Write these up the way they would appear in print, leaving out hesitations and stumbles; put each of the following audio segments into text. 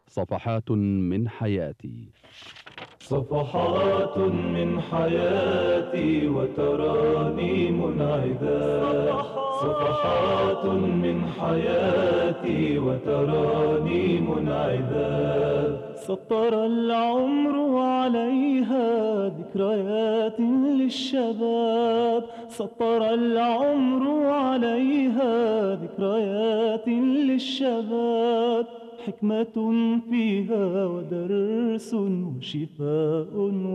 صفحات من حياتي. صفحات من حياتي وترانيم عذاب. صفحات من حياتي وترانيم عذاب. سطر العمر عليها ذكريات للشباب. سطر العمر عليها ذكريات للشباب. حكمة فيها ودرس وشفاء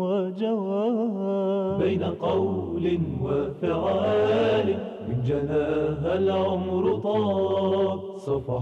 وجواب. بين قول وفعال من جناها العمر طاب.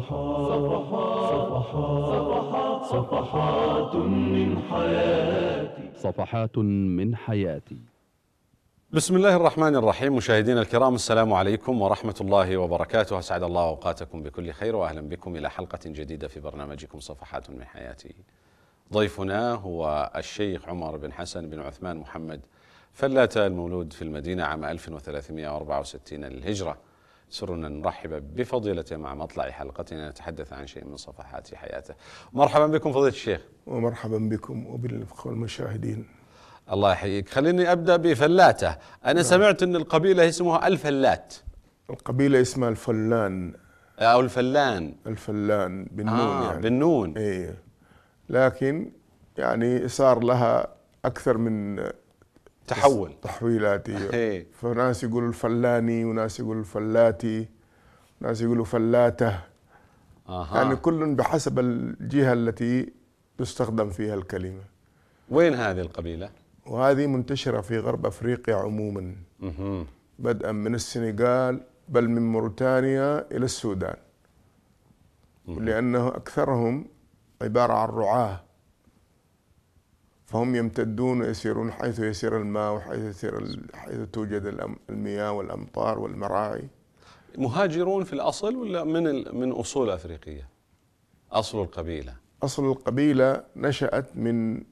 صفحات من حياتي. صفحات من حياتي. بسم الله الرحمن الرحيم. مشاهدينا الكرام، السلام عليكم ورحمة الله وبركاته. أسعد الله أوقاتكم بكل خير، وأهلا بكم إلى حلقة جديدة في برنامجكم صفحات من حياتي. ضيفنا هو الشيخ عمر بن حسن بن عثمان محمد فلاتة، المولود في المدينة عام 1364 للهجرة. سرنا نرحب بفضيلته مع مطلع حلقتنا نتحدث عن شيء من صفحات حياته. مرحبا بكم فضيلة الشيخ. ومرحبا بكم وبالأخوة المشاهدين. الله يحييك. خليني أبدأ بفلاتة. أنا سمعت أن القبيلة اسمها الفلات. القبيلة اسمها الفلان أو الفلان. الفلان بالنون يعني. بالنون. إيه، لكن يعني صار لها أكثر من تحولات. إيه. فناس يقولوا الفلاني، وناس يقولوا الفلاتي، وناس يقولوا فلاتة. يعني كل بحسب الجهة التي تستخدم فيها الكلمة. وين هذه القبيلة؟ وهذه منتشرة في غرب أفريقيا عموما، بدءا من السنغال بل من موريتانيا إلى السودان، لأنه أكثرهم عبارة عن رعاة، فهم يمتدون ويسيرون حيث يسير الماء وحيث حيث توجد المياه والأمطار والمراعي. مهاجرون في الأصل ولا من أصول أفريقية؟ أصل القبيلة، أصل القبيلة نشأت من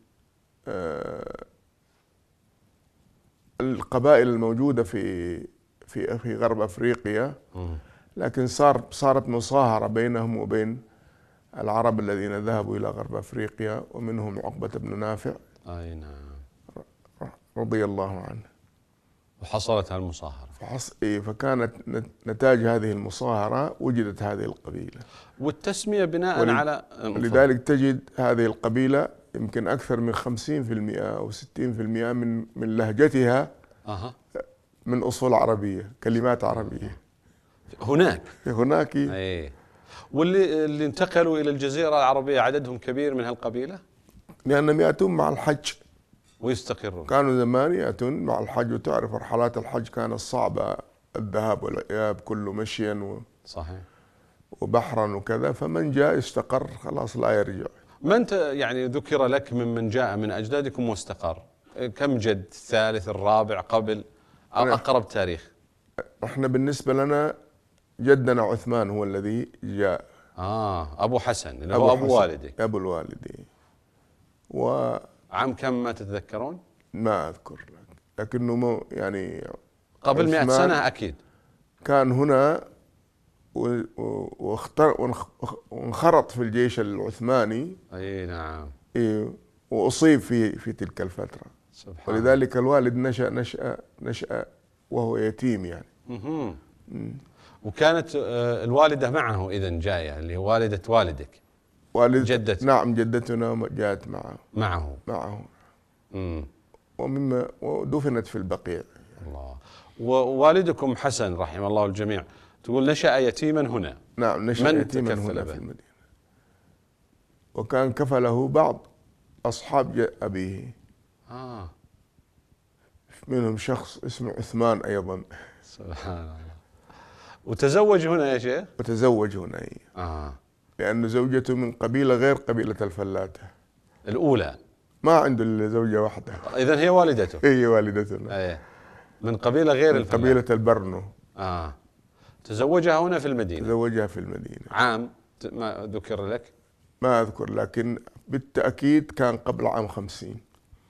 القبائل الموجودة في غرب أفريقيا، لكن صارت مصاهرة بينهم وبين العرب الذين ذهبوا إلى غرب أفريقيا، ومنهم عقبة بن نافع. أي نعم. رضي الله عنه. وحصلت هالمصاهرة. فكانت نتاج هذه المصاهرة وجدت هذه القبيلة. والتسمية بناء على لذلك تجد هذه القبيلة يمكن أكثر من 50% أو 60% من لهجتها من أصول عربية، كلمات عربية. هناك. أي. واللي انتقلوا إلى الجزيرة العربية عددهم كبير من هالقبيلة؟ لأنهم يأتون مع الحج ويستقرون. كانوا زمان يأتون مع الحج، وتعرف رحلات الحج كانت صعبة، الذهاب والإياب كله مشيا صحيح وبحرا وكذا، فمن جاء استقر خلاص لا يرجع. من يعني ذكر لك من جاء من أجدادكم واستقر؟ كم جد؟ الثالث الرابع قبل أقرب تاريخ؟ احنا بالنسبة لنا جدنا عثمان هو الذي جاء. أبو حسن اللي هو أبو والدك. أبو الوالدي. عام كم ما تتذكرون؟ ما أذكر لك، لكنه يعني قبل 100 سنة أكيد. كان هنا وانخرط في الجيش العثماني. أي نعم. وأصيب في تلك الفترة. سبحان. ولذلك الوالد نشأ وهو يتيم يعني. وكانت الوالدة معه إذن جاية، اللي هي والدة والدك. جدتك. نعم، جدتنا جاءت معه. ودفنت في البقيع. الله. ووالدكم حسن رحمه الله الجميع تقول نشأ يتيما هنا. نعم، نشأ يتيما هنا في المدينة، وكان كفله بعض أصحاب أبيه. منهم شخص اسمه عثمان أيضا. سبحان الله. وتزوج هنا يا شيخ؟ وتزوج هنا. لأن زوجته من قبيلة غير قبيلة الفلاتة الأولى. ما عنده إلا زوجة واحدة. إذن هي والدته. هي والدتنا. من قبيلة غير من قبيلة البرنو. تزوجها هنا في المدينة. تزوجها في المدينة. عام ما ذكر لك؟ ما أذكر، لكن بالتأكيد كان قبل عام 50.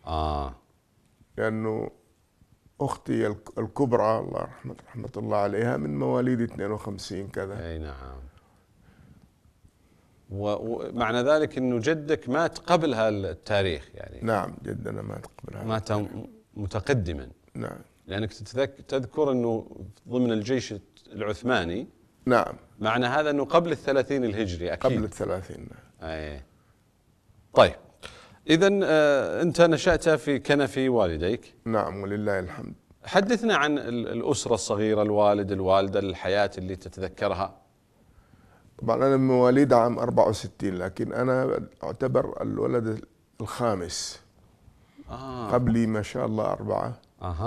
لأنه أختي الكبرى الله رحمة الله عليها من مواليد 52 كذا. أي نعم. ومعنى ذلك أنه جدك مات قبل هالتاريخ يعني. نعم، جدنا مات قبل هذا. مات متقدما. نعم. لأنك تذكر أنه ضمن الجيش العثماني. نعم. معنى هذا أنه قبل 30 الهجري أكيد. قبل 30. أي. طيب، إذا أنت نشأت في كنف والديك. نعم، ولله الحمد. حدثنا عن الأسرة الصغيرة، الوالد الوالدة، الحياة اللي تتذكرها. طبعا أنا من مواليد عام 64، لكن أنا أعتبر الولد الخامس. قبلي ما شاء الله 4.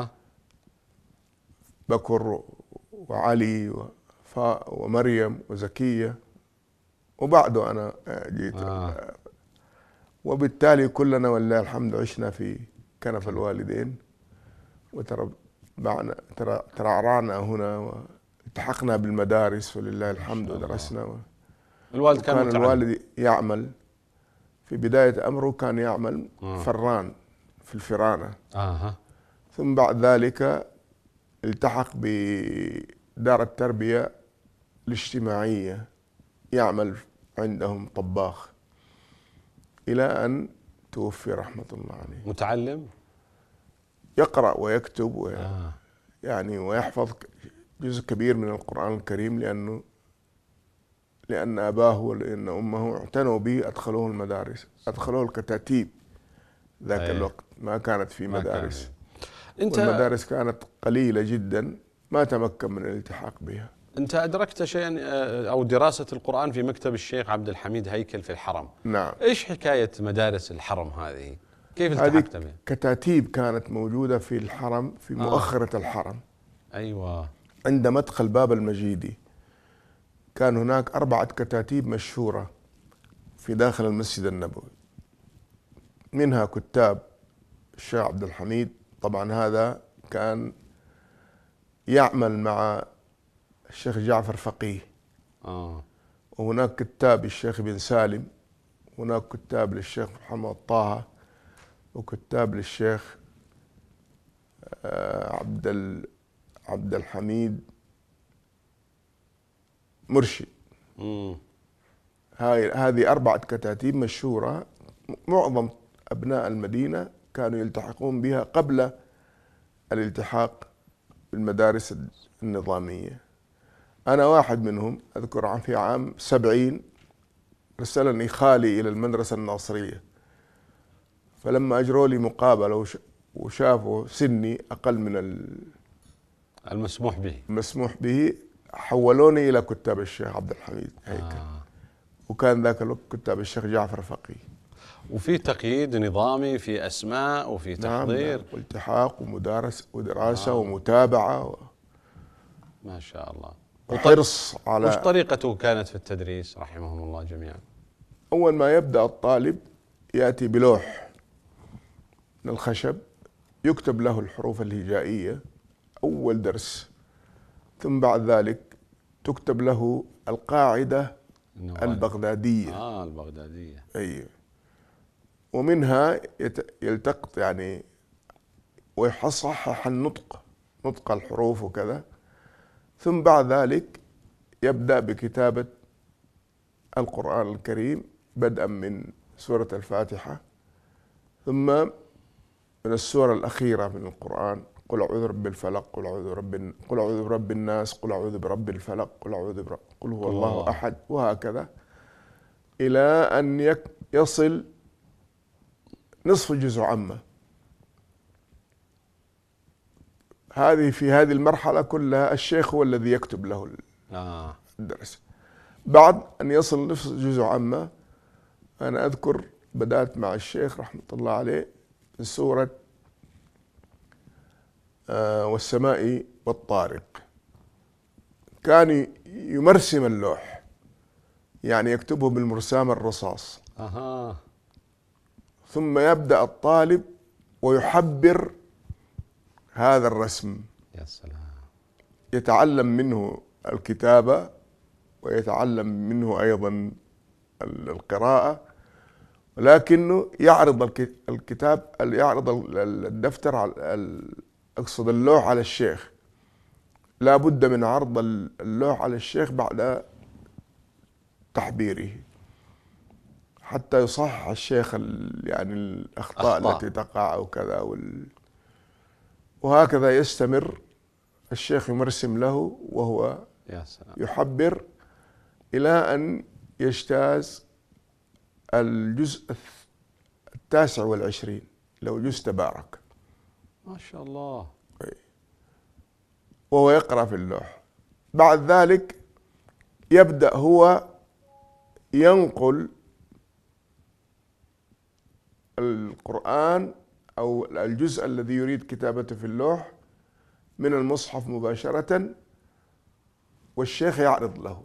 بكر وعلي وفاء ومريم وزكية، وبعده أنا جيت. وبالتالي كلنا ولله الحمد عشنا في كنف الوالدين، وترعرعنا هنا والتحقنا بالمدارس ولله الحمد ودرسنا. الوالد كان الوالد يعمل في بداية أمره، كان يعمل فران في الفرانة. ثم بعد ذلك التحق بدار التربية الاجتماعية، يعمل عندهم طباخ إلى أن توفي رحمة الله عليه. متعلم؟ يقرأ ويكتب يعني ويحفظ جزء كبير من القرآن الكريم، لأن أباه ولأن أمه اعتنوا به، أدخلوه المدارس، أدخلوه الكتاتيب. ذاك الوقت ما كانت في مدارس، والمدارس كانت قليلة جدا، ما تمكن من الالتحاق بها. أنت أدركت شيئا أو دراسة القرآن في مكتب الشيخ عبد الحميد هيكل في الحرم. نعم. إيش حكاية مدارس الحرم هذه؟ كيف التحقت بها؟ كتاتيب كانت موجودة في الحرم، في مؤخرة الحرم. أيوة. عند مدخل باب المجيدي كان هناك 4 كتاتيب مشهورة في داخل المسجد النبوي، منها كتاب الشيخ عبد الحميد. طبعا هذا كان يعمل مع الشيخ جعفر فقيه. وهناك كتاب الشيخ بن سالم، هناك كتاب للشيخ محمد طه، وكتاب للشيخ عبد الحميد مرشد. هذه 4 كتاتيب مشهورة، معظم أبناء المدينة كانوا يلتحقون بها قبل الالتحاق بالمدارس النظامية. أنا واحد منهم. أذكر في عام 70 رسلني خالي إلى المدرسة الناصرية، فلما أجروا لي مقابلة وشافوا سني أقل من المسموح به حولوني إلى كتاب الشيخ عبد الحميد هيكل. وكان ذاك الوقت كتاب الشيخ جعفر فقيه. وفي تقييد نظامي، في أسماء، وفي تحضير. نعم، والتحاق ودراسة ومتابعة ما شاء الله. وحرص على. وش طريقته كانت في التدريس رحمهم الله جميعا؟ أول ما يبدأ الطالب يأتي بلوح من الخشب يكتب له الحروف الهجائية أول درس، ثم بعد ذلك تكتب له القاعدة البغدادية. البغدادية. أيوه. ومنها يلتقط يعني ويصحح نطق الحروف وكذا. ثم بعد ذلك يبدأ بكتابة القرآن الكريم بدءا من سورة الفاتحة، ثم من السورة الأخيرة من القرآن، قل أعوذ برب الفلق، قل أعوذ برب الناس، قل أعوذ برب الفلق، قل هو الله أحد، وهكذا إلى أن يصل نصف جزء عامة. في هذه المرحلة كلها الشيخ هو الذي يكتب له الدرس. بعد أن يصل نصف جزء عامة، أنا أذكر بدأت مع الشيخ رحمة الله عليه من سورة والسماء والطارق. كان يمرسم اللوح، يعني يكتبه بالمرسام الرصاص. ثم يبدأ الطالب ويحبر هذا الرسم. يا سلام. يتعلم منه الكتابة ويتعلم منه أيضا القراءة، ولكنه يعرض الكتاب، يعرض الدفتر، أقصد اللوح على الشيخ. لا بد من عرض اللوح على الشيخ بعد تحبيره. حتى يصحح الشيخ يعني الأخطاء التي تقع أو كذا وهكذا يستمر الشيخ يمرسم له وهو يا سلام. يحبر إلى أن يجتاز الجزء 29 لو جزء تبارك، ما شاء الله. وهو يقرأ في اللوح. بعد ذلك يبدأ هو ينقل القرآن أو الجزء الذي يريد كتابته في اللوح من المصحف مباشرة، والشيخ يعرض له.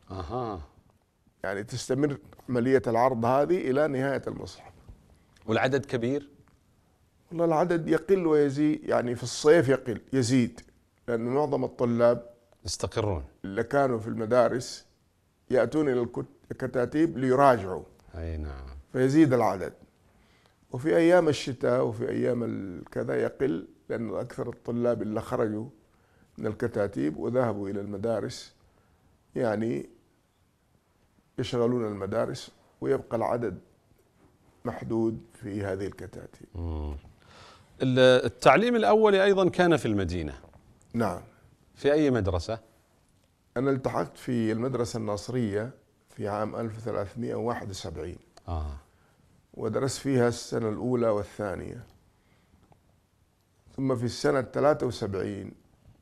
يعني تستمر عملية العرض هذه إلى نهاية المصحف. والعدد كبير؟ والله العدد يقل ويزيد، يعني في الصيف يزيد، لأن معظم الطلاب يستقرون اللي كانوا في المدارس يأتون إلى الكتاتيب ليراجعوا. أي نعم. فيزيد العدد. وفي أيام الشتاء وفي أيام الكذا يقل، لأن أكثر الطلاب اللي خرجوا من الكتاتيب وذهبوا إلى المدارس يعني يشغلون المدارس، ويبقى العدد محدود في هذه الكتاتيب. التعليم الأولي أيضا كان في المدينة؟ نعم. في أي مدرسة؟ أنا التحقت في المدرسة الناصرية في عام 1371. ودرست فيها السنة الأولى والثانية. ثم في السنة 73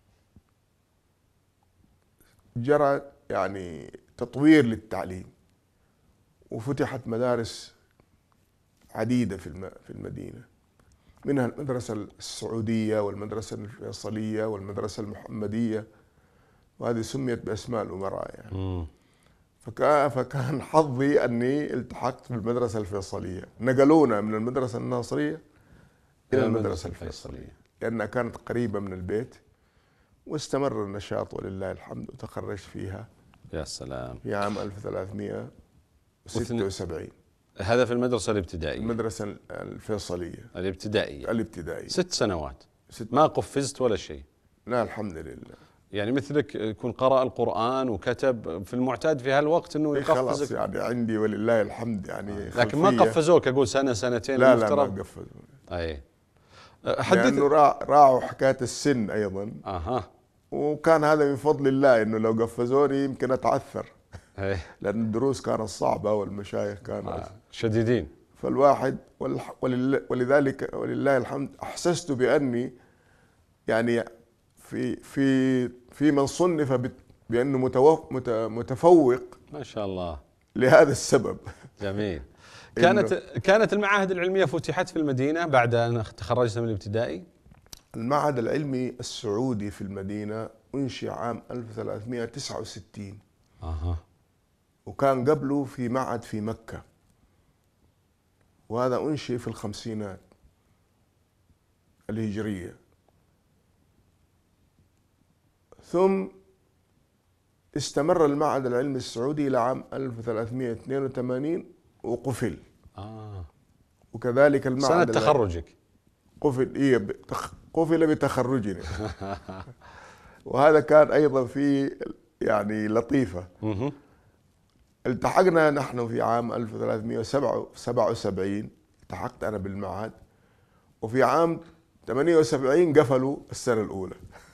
جرى يعني تطوير للتعليم، وفتحت مدارس عديدة في المدينة، منها المدرسة السعودية والمدرسة الفيصلية والمدرسة المحمدية، وهذه سميت بأسماء الأمراء يعني. فكان حظي أني التحقت بالمدرسة الفيصلية. نقلونا من المدرسة الناصرية إلى المدرسة الفيصلية لأنها كانت قريبة من البيت، واستمر النشاط ولله الحمد، وتخرجت فيها. يا سلام. في عام 1376. هذا في المدرسة الابتدائية؟ المدرسة الفيصلية الابتدائية 6 سنوات. ما قفزت ولا شيء؟ لا الحمد لله. يعني مثلك يكون قرأ القرآن وكتب، في المعتاد في هالوقت انه يقفزك. خلاص يعني عندي ولله الحمد يعني لكن ما قفزوك اقول سنة سنتين؟ لا لا ما قفزوا. اي لأنه راعوا حكاية السن أيضا. وكان هذا من فضل الله، إنه لو قفزوني يمكن أتعثر. لأن الدروس كانت صعبة والمشايخ كانوا شديدين. فالواحد ولذلك ولله الحمد أحسست بأني يعني في من صنف بأنه متفوق ما شاء الله لهذا السبب. جميل. كانت المعاهد العلمية فتحت في المدينة بعد أن تخرجت من الابتدائي؟ المعهد العلمي السعودي في المدينة أنشئ عام 1369. وكان قبله في معهد في مكة، وهذا أنشئ في الخمسينات الهجرية. ثم استمر المعهد العلمي السعودي إلى عام 1382 وقفل. وكذلك المعهد سنة تخرجك قفل بتخرجنا. وهذا كان أيضا في يعني لطيفة. التحقنا نحن في عام 1377، التحقت أنا بالمعهد، وفي عام 78 قفلوا السنة الأولى.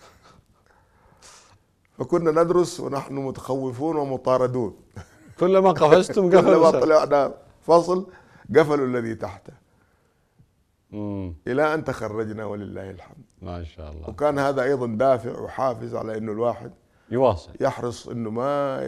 فكنا ندرس ونحن متخوفون ومطاردون. كلما قفزتم قفلوا. كلما طلعنا فصل قفلوا الذي تحته. إلى أن تخرجنا ولله الحمد. ما شاء الله. وكان هذا أيضا دافع وحافز على إنه الواحد يواصل، يحرص إنه ما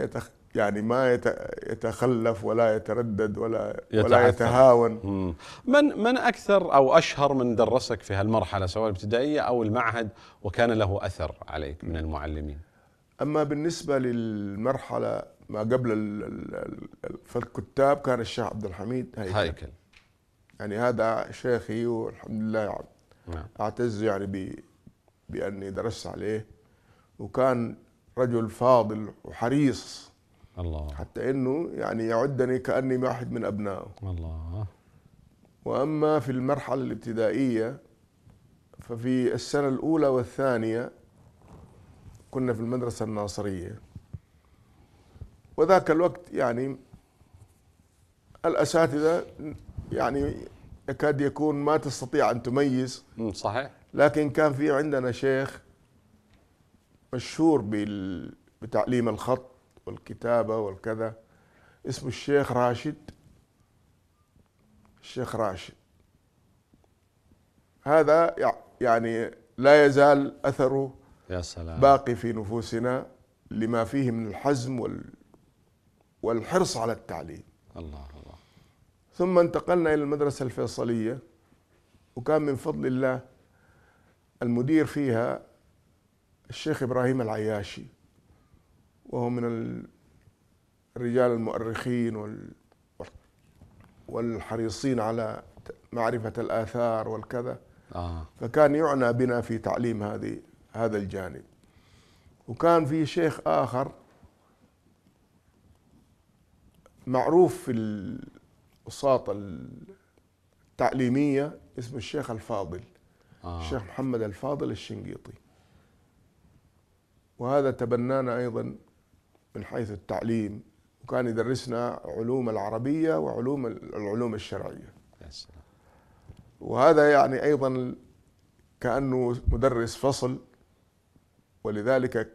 يتخلف ولا يتردد ولا يتهاون. من أكثر أو أشهر من درسك في هالمرحلة سواء الابتدائية أو المعهد وكان له أثر عليك من المعلمين؟ أما بالنسبة للمرحلة ما قبل فالكتاب كان الشيخ عبد الحميد هيكل. يعني هذا شيخي والحمد لله أعتز يعني بأني درست عليه، وكان رجل فاضل وحريص الله، حتى إنه يعني يعدني كأني واحد من أبنائه الله. وأما في المرحلة الابتدائية ففي السنة الأولى والثانية كنا في المدرسة الناصرية، وذاك الوقت يعني الأساتذة يعني يكاد يكون ما تستطيع أن تميز. صحيح. لكن كان في عندنا شيخ مشهور بتعليم الخط والكتابة والكذا، اسمه الشيخ راشد. الشيخ راشد هذا يعني لا يزال أثره يا سلام. باقي في نفوسنا لما فيه من الحزم والحرص على التعليم. الله الله. ثم انتقلنا إلى المدرسة الفيصلية، وكان من فضل الله المدير فيها الشيخ إبراهيم العياشي، وهو من الرجال المؤرخين والحريصين على معرفة الآثار والكذا. فكان يعنى بنا في تعليم هذا الجانب. وكان في شيخ آخر معروف في الوساطة التعليمية اسمه الشيخ الفاضل. الشيخ محمد الفاضل الشنقيطي، وهذا تبنانا أيضا من حيث التعليم، وكان يدرسنا علوم العربية وعلوم العلوم الشرعية. وهذا يعني أيضا كأنه مدرس فصل، ولذلك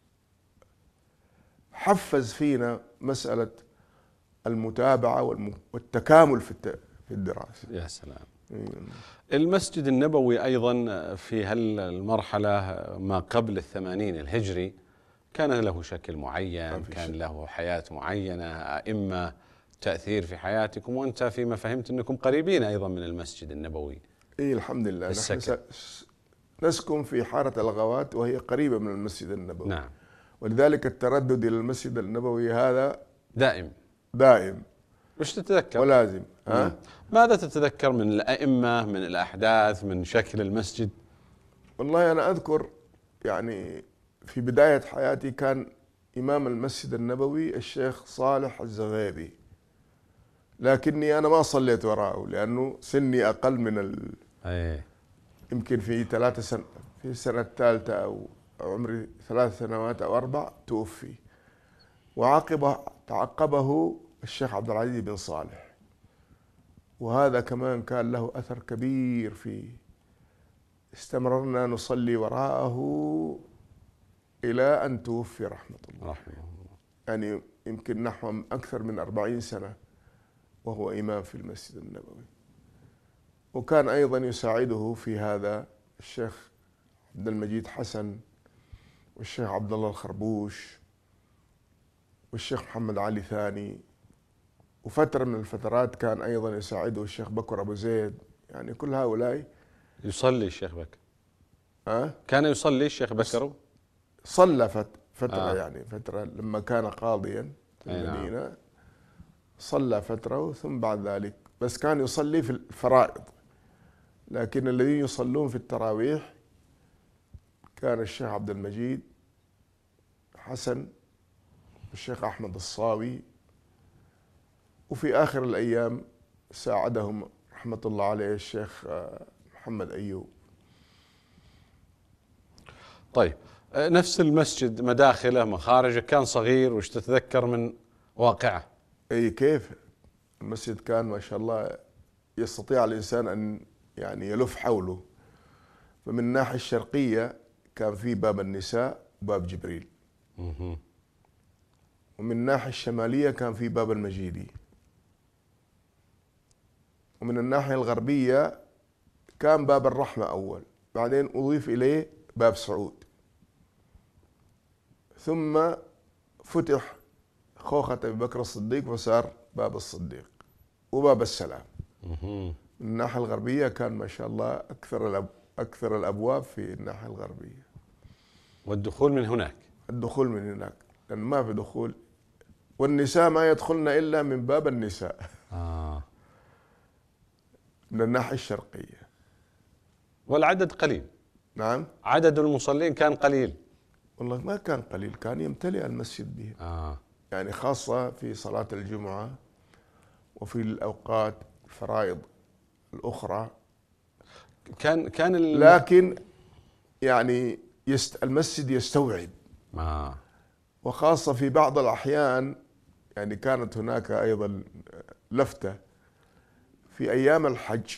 حفز فينا مسألة المتابعة والتكامل في الدراسة. يا سلام. المسجد النبوي أيضا في هالمرحلة ما قبل 80 الهجري كان له شكل معين، كان له حياة معينة، أئمة تأثير في حياتكم، وأنت فيما فهمت أنكم قريبين أيضا من المسجد النبوي. إيه الحمد لله، نحن نسكن في حارة الغوات وهي قريبة من المسجد النبوي. نعم. ولذلك التردد إلى المسجد النبوي هذا دائم. وش تتذكر؟ ولازم. ماذا تتذكر من الأئمة، من الأحداث، من شكل المسجد؟ والله أنا أذكر يعني في بداية حياتي كان إمام المسجد النبوي الشيخ صالح الزغيبي، لكني أنا ما صليت وراءه لأنه سني أقل من يمكن في في السنة الثالثة أو عمري 3 سنوات أو 4 توفي، تعقبه الشيخ عبد العزيز بن صالح، وهذا كمان كان له أثر كبير استمررنا نصلي وراءه إلى أن توفي رحمة الله. يعني يمكن نحو أكثر من 40 سنة وهو إمام في المسجد النبوي. وكان أيضا يساعده في هذا الشيخ عبد المجيد حسن والشيخ عبد الله الخربوش والشيخ محمد علي ثاني، وفترة من الفترات كان أيضا يساعده الشيخ بكر أبو زيد. يعني كل هؤلاء. يصلي الشيخ بكر؟ كان يصلي الشيخ بكر؟ صلى فترة يعني فترة لما كان قاضيا في المدينة. صلى فترة ثم بعد ذلك بس كان يصلي في الفرائض، لكن الذين يصلون في التراويح كان الشيخ عبد المجيد حسن والشيخ أحمد الصاوي، وفي آخر الأيام ساعدهم رحمة الله عليه الشيخ محمد أيوب. طيب، نفس المسجد مداخله مخارجه كان صغير، وش تتذكر من واقعه؟ أي كيف المسجد كان ما شاء الله يستطيع الإنسان أن يعني يلف حوله. فمن الناحية الشرقية كان في باب النساء وباب جبريل، ومن الناحية الشمالية كان في باب المجيدي، ومن الناحية الغربية كان باب الرحمة أول، بعدين أضيف إليه باب سعود، ثم فتح خوخة أبي بكر الصديق وصار باب الصديق وباب السلام. من الناحية الغربية كان ما شاء الله أكثر الأبواب في الناحية الغربية. والدخول من هناك؟ الدخول من هناك، لأن ما في دخول، والنساء ما يدخلن إلا من باب النساء. من الناحية الشرقية. والعدد قليل؟ نعم. عدد المصلين كان قليل؟ والله ما كان قليل، كان يمتلئ المسجد به. يعني خاصة في صلاة الجمعة وفي الأوقات الفرائض الأخرى كان لكن يعني المسجد يستوعب. وخاصة في بعض الأحيان يعني كانت هناك أيضا لفتة في أيام الحج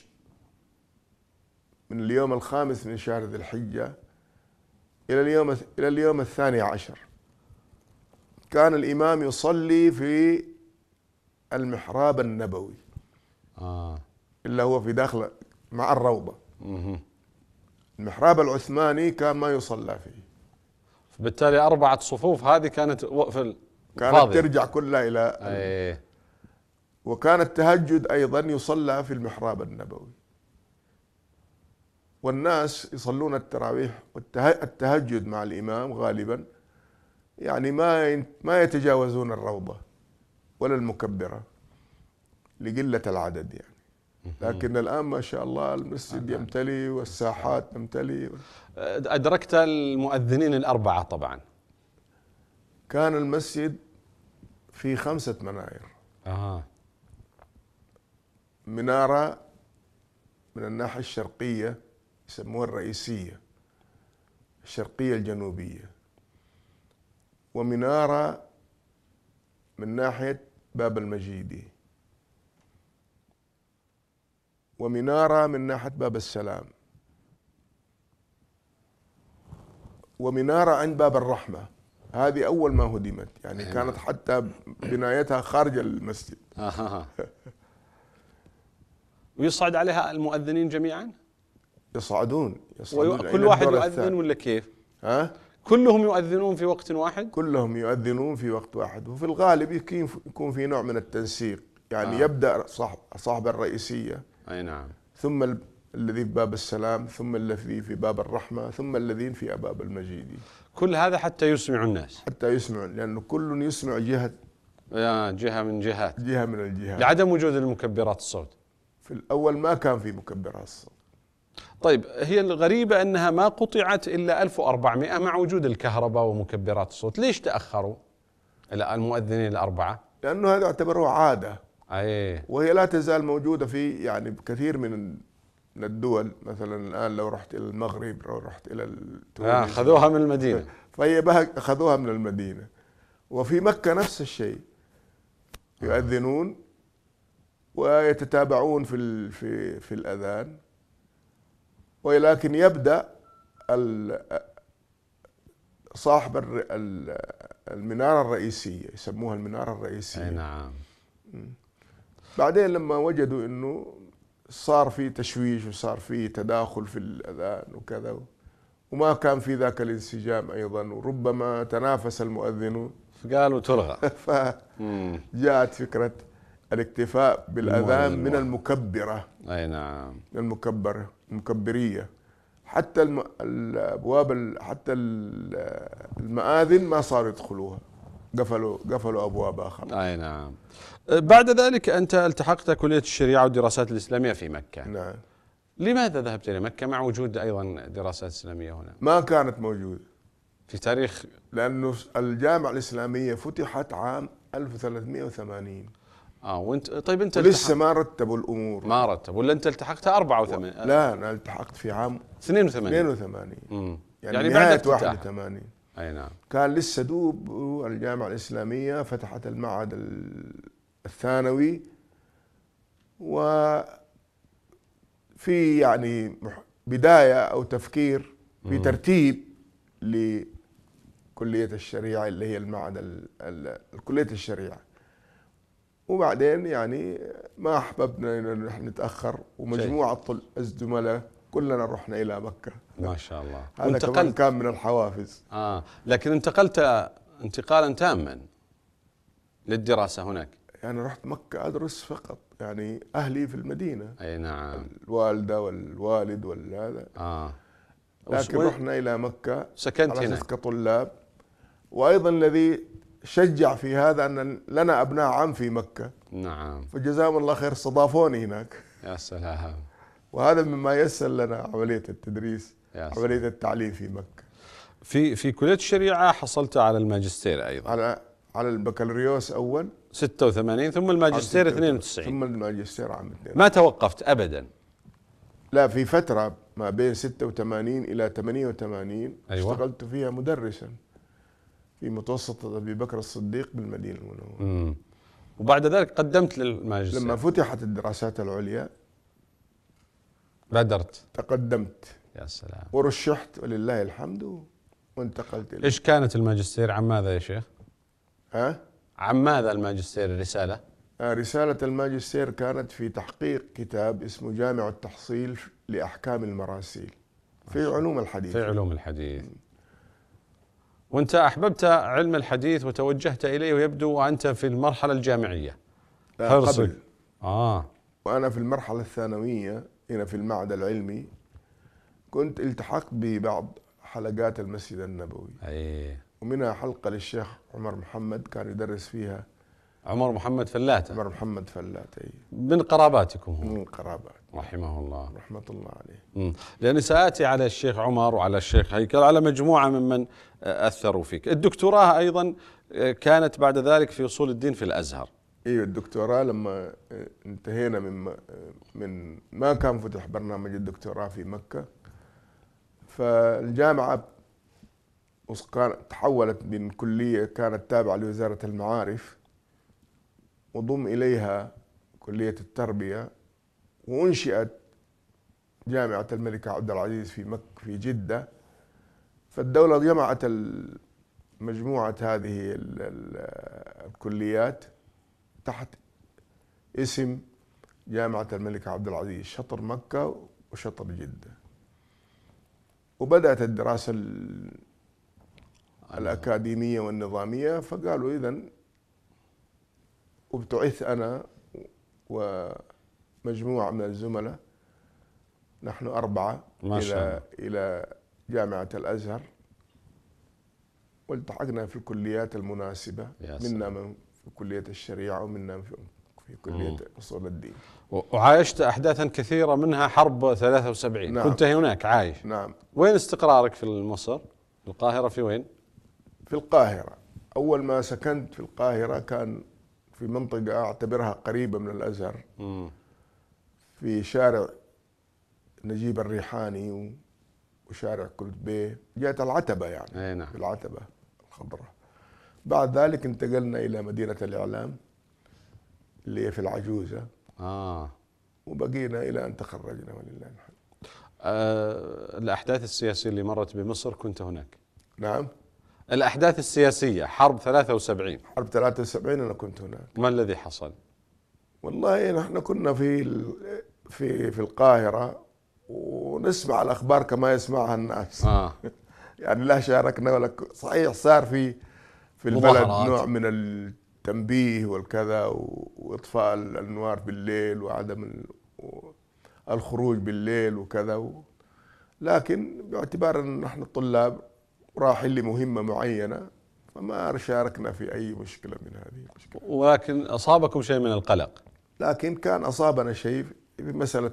من اليوم الخامس من شهر ذي الحجة إلى اليوم 12 كان الإمام يصلي في المحراب النبوي اللي هو في داخل مع الروضة. المحراب العثماني كان ما يصلى فيه، بالتالي 4 صفوف هذه كانت كانت ترجع كلها إلى وكان التهجد أيضا يصلى في المحراب النبوي، والناس يصلون التراويح والتهجد مع الإمام غالبا يعني ما يتجاوزون الروضة ولا المكبرة لقلة العدد يعني. لكن الآن ما شاء الله المسجد يمتلي والساحات تمتلي. أدركت المؤذنين ال4 طبعا. كان المسجد في 5 مناير. منارة من الناحية الشرقية يسموها الرئيسية الشرقية الجنوبية، ومنارة من ناحية باب المجيدي، ومنارة من ناحية باب السلام، ومنارة عند باب الرحمة. هذه أول ما هدمت يعني كانت حتى بنايتها خارج المسجد. ويصعد عليها المؤذنين جميعا؟ يصعدون كل واحد يؤذن ولا كيف؟ كلهم يؤذنون في وقت واحد؟ كلهم يؤذنون في وقت واحد، وفي الغالب يكون في نوع من التنسيق يعني يبدأ صاحب الرئيسية أي نعم، ثم الذي في باب السلام، ثم الذي في باب الرحمة، ثم الذين في باب المجيدي. كل هذا حتى يسمع الناس، حتى يسمع، لأنه كل يسمع جهة من الجهات لعدم وجود المكبرات الصوت. في الأول ما كان في مكبرات الصوت. طيب، هي الغريبة أنها ما قطعت إلا 1400 مع وجود الكهرباء ومكبرات الصوت. ليش تأخروا إلى المؤذنين ال4؟ لأنه هذا يعتبره عادة، وهي لا تزال موجودة في يعني كثير من الدول. مثلا الآن لو رحت إلى المغرب، لو رحت إلى تونس، أخذوها من المدينة. فهي أخذوها من المدينة. وفي مكة نفس الشيء، يؤذنون ويتتابعون في الأذان، ولكن يبدأ صاحب المنارة الرئيسية، يسموها المنارة الرئيسية. نعم. بعدين لما وجدوا انه صار في تشويش وصار في تداخل في الأذان وكذا، وما كان في ذاك الانسجام أيضا، وربما تنافس المؤذنون، قالوا تلغى. فجاءت فكرة الاكتفاء بالأذان من المكبرة. أي نعم، المكبرية. حتى الأبواب، حتى المآذن ما صاروا يدخلوها، قفلوا أبواب آخر. أي نعم. بعد ذلك أنت التحقت كلية الشريعة والدراسات الإسلامية في مكة. نعم. لماذا ذهبت إلى مكة مع وجود أيضا دراسات إسلامية هنا؟ ما كانت موجودة في تاريخ، لأنه الجامعة الإسلامية فتحت عام 1380. وانت طيب انت ولسه ما رتبوا الامور. ما رتبوا، ولا انت التحقت 84؟ لا، انا التحقت في عام 82. يعني بعد نهاية 81. اي نعم. كان لسه دوب الجامعة الإسلامية فتحت المعهد الثانوي، وفي يعني بداية أو تفكير في ترتيب لكلية الشريعة اللي هي المعهد كلية الشريعة. وبعدين يعني ما أحببنا أن نحن نتأخر، ومجموعة الزملاء كلنا رحنا إلى مكة. ما شاء الله. هذا كمان كان من الحوافز. لكن انتقلت انتقالا تاما للدراسة هناك. يعني رحت مكة أدرس فقط، يعني أهلي في المدينة. أي نعم. الوالدة والوالد والهذا. لكن رحنا إلى مكة، سكنت هناك كطلاب. وأيضا الذي شجع في هذا أن لنا أبناء عم في مكة. نعم. فجزاهم الله خير، استضافوني هناك. يا سلام. وهذا مما يسر لنا عملية التدريس، عملية التعليم في مكة. في كلية الشريعة حصلت على الماجستير أيضا؟ على البكالوريوس أول 86، ثم الماجستير 92، ثم الماجستير عام 92. ما توقفت أبدا؟ لا، في فترة ما بين 86 إلى 88 اشتغلت فيها مدرسا في متوسط أبي بكر الصديق بالمدينة المنورة. وبعد ذلك قدمت للماجستير. لما فتحت الدراسات العليا بادرت. تقدمت. يا سلام. ورشحت ولله الحمد وانتقلت إليه. إيش كانت الماجستير؟ عن ماذا يا شيخ؟ ها؟ عن ماذا الماجستير الرسالة؟ رسالة الماجستير كانت في تحقيق كتاب اسمه جامع التحصيل لأحكام المراسيل في علوم الحديث. في علوم الحديث. وأنت أحببت علم الحديث وتوجهت إليه، ويبدو وأنت في المرحلة الجامعية. لا قبل. وأنا في المرحلة الثانوية هنا في المعهد العلمي كنت التحقت ببعض حلقات المسجد النبوي. ومنها حلقة للشيخ عمر محمد كان يدرس فيها. عمر محمد فلاتة. عمر محمد فلاتة. من قراباتكم هو؟ من قرابات. رحمه الله. رحمة الله عليه. لأني سآتي على الشيخ عمر وعلى الشيخ هيكل، على مجموعة ممن أثروا فيك. الدكتوراه أيضا كانت بعد ذلك في أصول الدين في الأزهر. ايوه الدكتوراه لما انتهينا من ما كان فتح برنامج الدكتوراه في مكة، فالجامعة تحولت من كلية كانت تابعة لوزارة المعارف وضم إليها كلية التربية، وأنشئت جامعة الملك عبد العزيز في مكة في جدة. فالدولة جمعت مجموعة هذه الكليات تحت اسم جامعة الملك عبد العزيز، شطر مكة وشطر جدة. وبدأت الدراسة الأكاديمية والنظامية، فقالوا إذن وابتعث أنا ومجموعة من الزملاء، نحن 4 إلى جامعة الأزهر، والتحقنا في الكليات المناسبة، منا من في كلية الشريعة ومنا في كلية أصول الدين. وعايشت أحداثا كثيرة منها حرب 73. نعم. كنت هناك عايش. نعم. وين استقرارك في مصر؟ في القاهرة؟ في وين؟ في القاهرة. أول ما سكنت في القاهرة كان في منطقة أعتبرها قريبة من الأزهر، في شارع نجيب الريحاني وشارع كلتبيه، جهة العتبة يعني. نعم. في العتبة الخضراء. بعد ذلك انتقلنا إلى مدينة الإعلام اللي هي في العجوزة. وبقينا إلى أن تخرجنا ولله الحمد. الأحداث السياسية اللي مرت بمصر كنت هناك؟ نعم. الأحداث السياسية، حرب 73. حرب 73 أنا كنت هناك. ما الذي حصل؟ والله نحن كنا في القاهرة ونسمع الأخبار كما يسمعها الناس. يعني لا شاركنا ولا صحيح صار في البلد نوع من التنبيه والكذا وإطفاء الأنوار بالليل وعدم الخروج بالليل وكذا، لكن باعتبار أن نحن الطلاب رايحين لمهمة معينة فما شاركنا في أي مشكلة من هذه المشكلة. ولكن أصابكم شيء من القلق؟ لكن كان أصابنا شيء في مسألة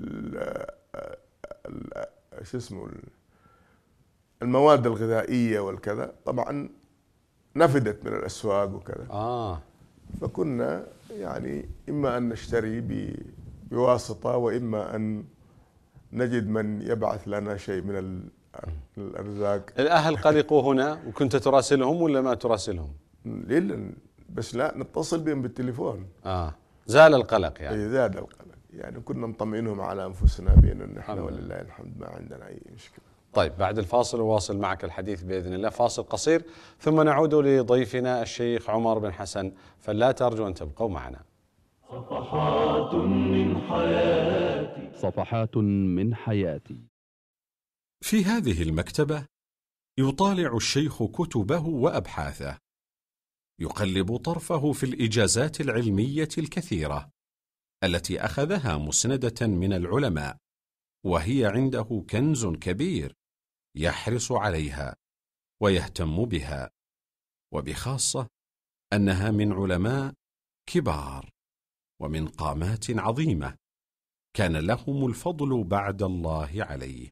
المواد الغذائية والكذا، طبعا نفدت من الأسواق وكذا. فكنا يعني إما أن نشتري بواسطة وإما أن نجد من يبعث لنا شيء من الأرزاق. الأهل قلقوا هنا وكنت تراسلهم ولا ما تراسلهم؟ بس لا نتصل بهم بالتليفون. زال القلق يعني. زال القلق يعني، كنا نطمئنهم على أنفسنا بأن نحن ولله الحمد ما عندنا أي مشكلة. طيب بعد الفاصل نواصل معك الحديث بإذن الله، فاصل قصير ثم نعود لضيفنا الشيخ عمر بن حسن فلاتة. أرجو أن تبقوا معنا. صفحات من حياتي. صفحات من حياتي. في هذه المكتبة يطالع الشيخ كتبه وأبحاثه، يقلب طرفه في الإجازات العلمية الكثيرة التي أخذها مسندة من العلماء، وهي عنده كنز كبير يحرص عليها ويهتم بها، وبخاصة أنها من علماء كبار ومن قامات عظيمة كان لهم الفضل بعد الله عليه.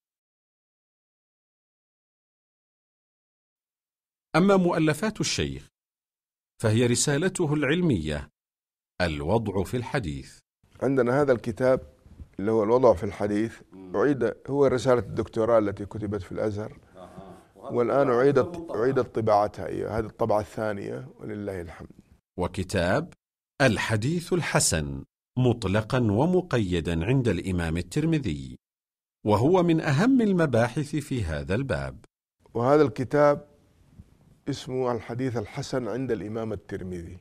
أما مؤلفات الشيخ فهي رسالته العلمية الوضع في الحديث. عندنا هذا الكتاب اللي هو الوضع في الحديث، هو رسالة الدكتوراه التي كتبت في الأزهر، والآن أعيدت طباعتها. هذه الطبعة الثانية ولله الحمد. وكتاب الحديث الحسن مطلقا ومقيدا عند الإمام الترمذي، وهو من أهم المباحث في هذا الباب. وهذا الكتاب اسمه الحديث الحسن عند الإمام الترمذي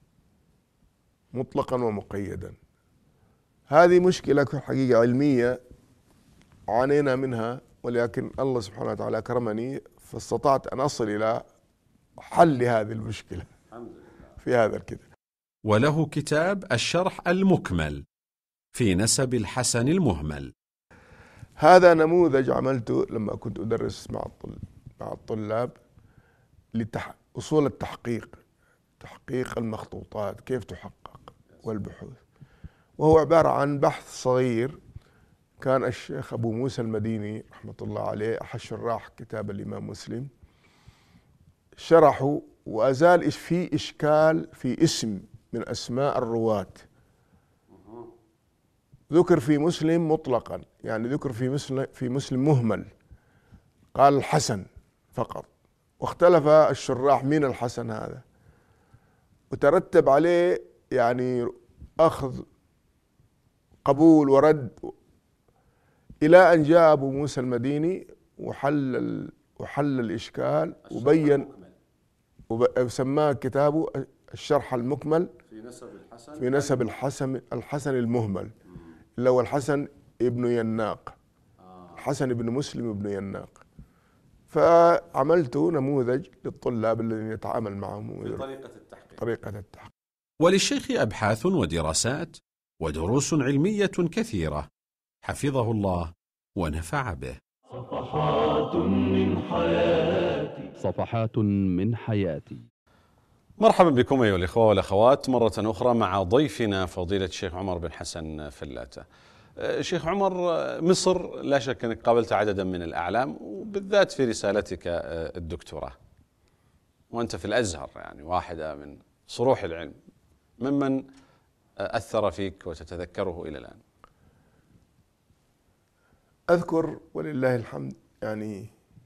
مطلقا ومقيدا. هذه مشكلة حقيقة علمية عانينا منها، ولكن الله سبحانه وتعالى أكرمني فاستطعت أن أصل إلى حل هذه المشكلة في هذا الكتاب. وله كتاب الشرح المكمل في نسب الحسن المهمل. هذا نموذج عملته لما كنت أدرس مع الطلاب أصول التحقيق، تحقيق المخطوطات كيف تحقق والبحوث. وهو عبارة عن بحث صغير كان الشيخ أبو موسى المديني رحمة الله عليه أحد شراح كتاب الإمام مسلم شرحه، وأزال في إشكال في اسم من أسماء الرواة. ذكر في مسلم مطلقا، يعني ذكر في مسلم مهمل، قال الحسن فقط، واختلف الشراح من الحسن هذا، وترتب عليه يعني أخذ قبول ورد، إلى أن جاء أبو موسى المديني وحل الإشكال وبين وسماه كتابه الشرح المكمل في نسب الحسن المهمل، اللي هو الحسن ابن يناق، الحسن ابن مسلم ابن يناق. فعملت نموذج للطلاب الذين يتعامل معهم طريقة التحقيق. وللشيخ أبحاث ودراسات ودروس علمية كثيرة حفظه الله ونفع به. صفحات من حياتي. صفحات من حياتي. مرحبا بكم أيها الإخوة والأخوات مرة أخرى مع ضيفنا فضيلة الشيخ عمر بن حسن فلاتة. شيخ عمر، مصر لا شك أنك قابلت عددا من الأعلام، وبالذات في رسالتك الدكتوراه، وأنت في الأزهر يعني واحدة من صروح العلم. ممن أثر فيك وتتذكره إلى الآن؟ أذكر ولله الحمد يعني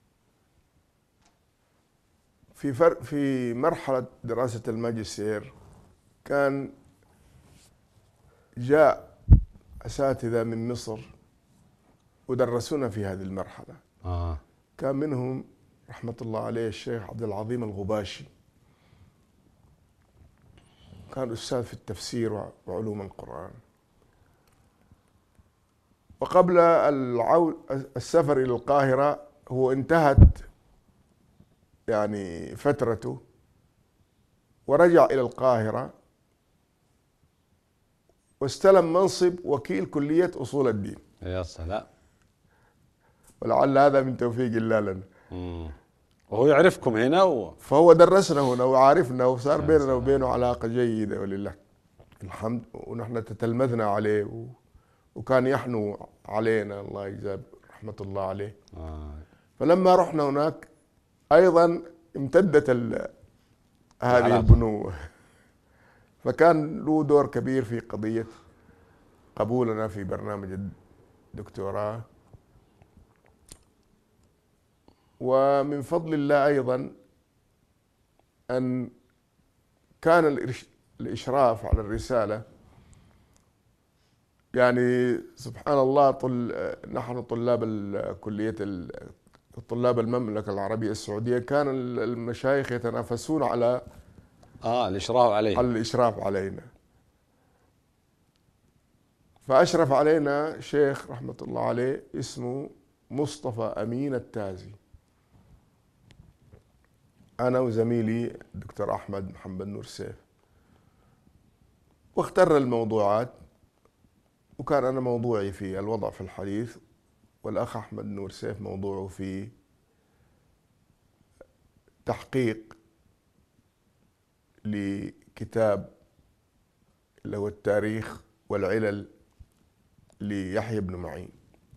في مرحلة دراسة الماجستير كان جاء أساتذة من مصر ودرسونا في هذه المرحلة. كان منهم رحمة الله عليه الشيخ عبد العظيم الغباشي، كان أستاذ في التفسير وعلوم القرآن. وقبل السفر إلى القاهرة هو انتهت يعني فترته ورجع إلى القاهرة واستلم منصب وكيل كلية أصول الدين. يا سلام. ولعل هذا من توفيق الله لنا. وهو يعرفكم هنا فهو درسنا هنا وعارفنا، وصار بيننا وبينه علاقة جيدة ولله الحمد، ونحن تتلمذنا عليه وكان يحنو علينا، الله يجزاه رحمة الله عليه. فلما رحنا هناك أيضا امتدت هذه البنوة، فكان له دور كبير في قضية قبولنا في برنامج الدكتوراه. ومن فضل الله أيضا أن كان الإشراف على الرسالة، يعني سبحان الله نحن طلاب كلية طلاب المملكة العربية السعودية كان المشايخ يتنافسون على الإشراف علينا، على الإشراف علينا. فأشرف علينا شيخ رحمة الله عليه اسمه مصطفى أمين التازي، أنا وزميلي الدكتور أحمد محمد نور سيف، واخترنا الموضوعات، وكان أنا موضوعي في الوضع في الحديث، والأخ أحمد نور سيف موضوعه في تحقيق لكتاب اللي هو التاريخ والعلل ليحيى بن معين.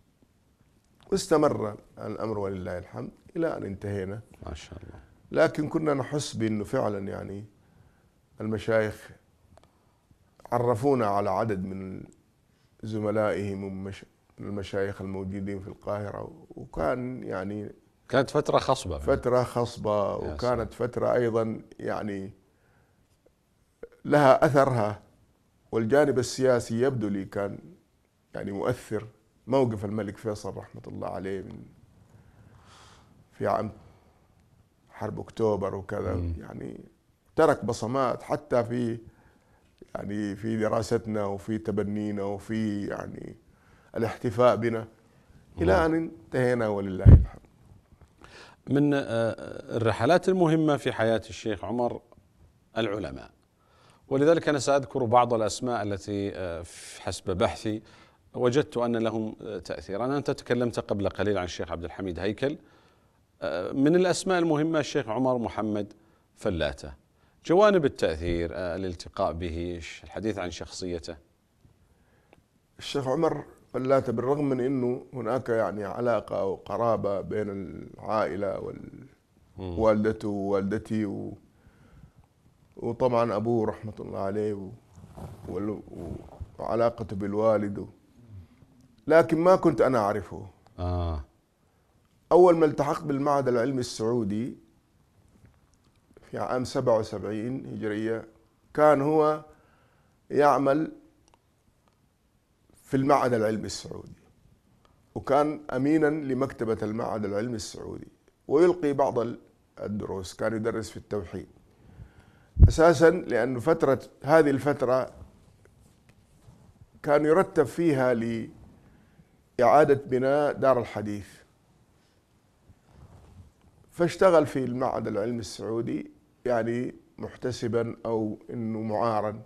واستمر الأمر ولله الحمد إلى أن انتهينا ما شاء الله. لكن كنا نحس بأنه فعلا يعني المشايخ عرفونا على عدد من زملائهم ومن المشايخ الموجودين في القاهرة، وكان يعني كانت فترة خصبة. فترة خصبة، وكانت فترة أيضا يعني لها أثرها والجانب السياسي يبدو لي كان يعني مؤثر. موقف الملك فيصل رحمة الله عليه في عام حرب أكتوبر وكذا يعني ترك بصمات حتى في يعني في دراستنا وفي تبنينا وفي يعني الاحتفاء بنا إلى أن انتهينا ولله الحمد. من الرحلات المهمة في حياة الشيخ عمر العلماء، ولذلك أنا سأذكر بعض الأسماء التي حسب بحثي وجدت أن لهم تأثيرا. أنت تكلمت قبل قليل عن الشيخ عبد الحميد هيكل. من الأسماء المهمة الشيخ عمر محمد فلاتة. جوانب التأثير، الالتقاء به، الحديث عن شخصيته. الشيخ عمر فلاتة بالرغم من أنه هناك يعني علاقة أو قرابة بين العائلة ووالدته ووالدتي وطبعا أبوه رحمة الله عليه وعلاقته بالوالد، لكن ما كنت أنا أعرفه. أول ما التحقت بالمعهد العلمي السعودي في عام 77 هجرية كان هو يعمل في المعهد العلمي السعودي، وكان أمينا لمكتبة المعهد العلمي السعودي ويلقي بعض الدروس. كان يدرس في التوحيد أساسا، لأن هذه الفترة كان يرتب فيها لإعادة بناء دار الحديث، فاشتغل في المعهد العلمي السعودي يعني محتسبا أو إنه معارا،